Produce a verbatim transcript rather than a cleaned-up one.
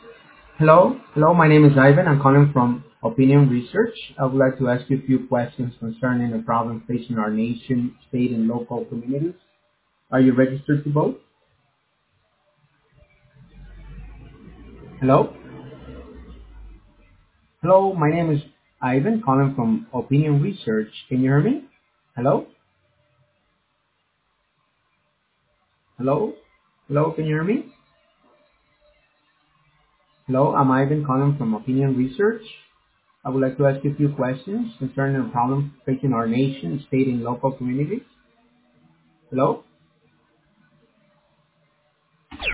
Hello. Hello, my name is Ivan. I'm calling from Opinion Research. I would like to ask you a few questions concerning the problem facing our nation, state, and local communities. Are you registered to vote? Hello. Hello, my name is Ivan, calling from Opinion Research. Can you hear me? Hello. Hello. Hello, can you hear me? Hello, I'm Ivan calling from Opinion Research. I would like to ask you a few questions concerning the problem facing our nation, state, and local communities. Hello.